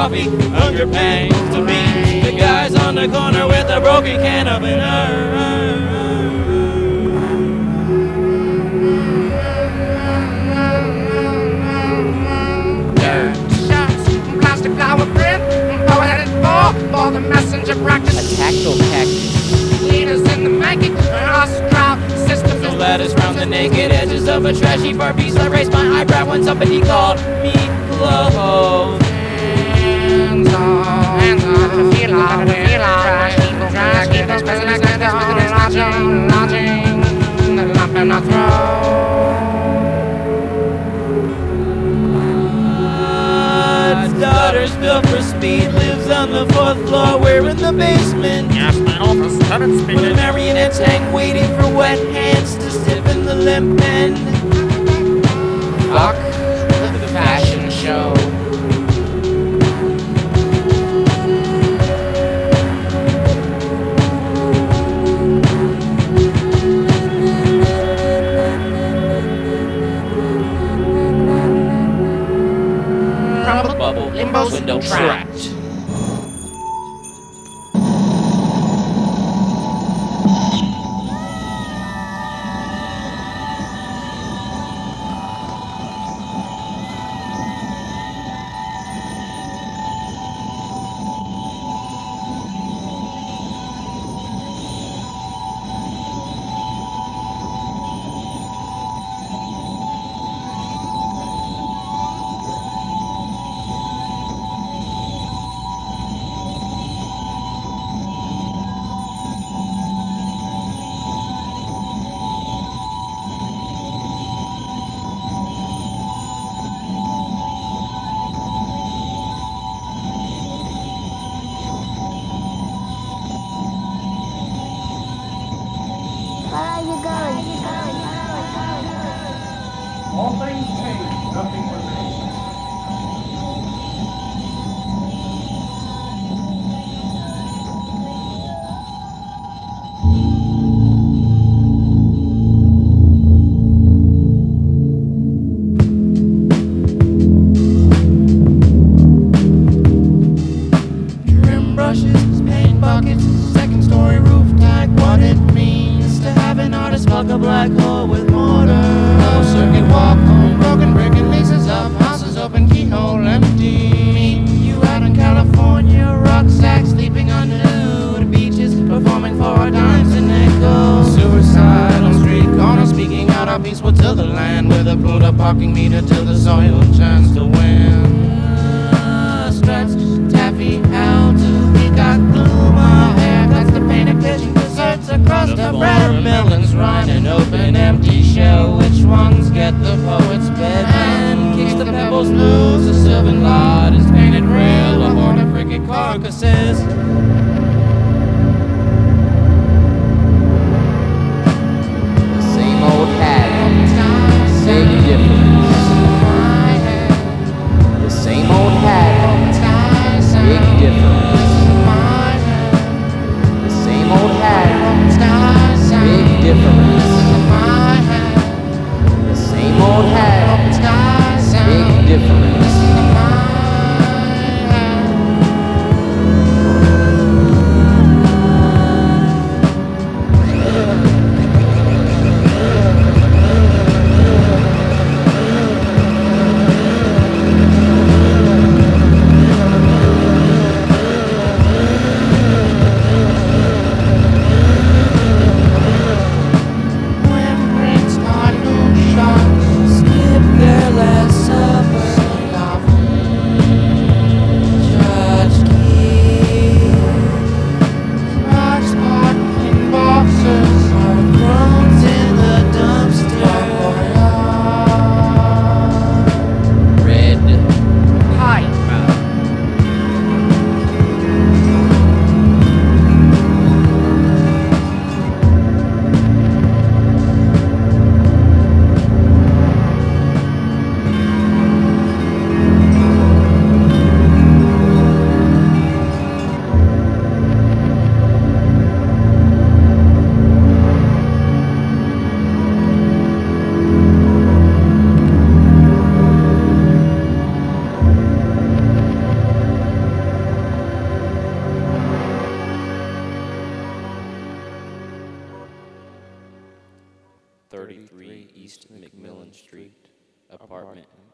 coffee, hunger pangs to me. The guys on the corner with a broken can opener. For the messenger practice. A tactile cactus. Leaders in the making. Austral systems. No ladders round the naked edges of a trashy bar piece. I raised my eyebrow when somebody called me close. Hands on, feel on, trash people, lodging, the lump in our throat. Daughter's built for speed, lives on the 4th floor, we're in the basement. Yes, my office tenant speaking. With marionettes hang waiting for wet hands to stiffen the limp end. Fuck the fashion show. Bubble, Limbo's window trapped. trapped. All things change, nothing remains. Trim brushes, paint buckets, second story roof tag. What it means to have an artist fuck a black hole with mortar. Closed circuit walk home, broken brick and laces up. Houses open, keyhole empty. Meet you out in California, rucksack sleeping on nude beaches, performing for dimes and nickels. Suicidal street corner, speaking out of peaceful to the land with a pulled up parking meter till the soil turns to wind. Stretch, taffy, how to we got gloom ahead. That's the painted pigeon desserts across the bread. Melons running open, empty shell. Which ones get the poet's bed? And kicks the pebbles loose. A sylvan lot is painted real. A horde of cricket carcasses. The same old hat, big difference. The same old hat, big difference. The same old hat, big difference. The same old hat, big difference. East McMillan Street, apartment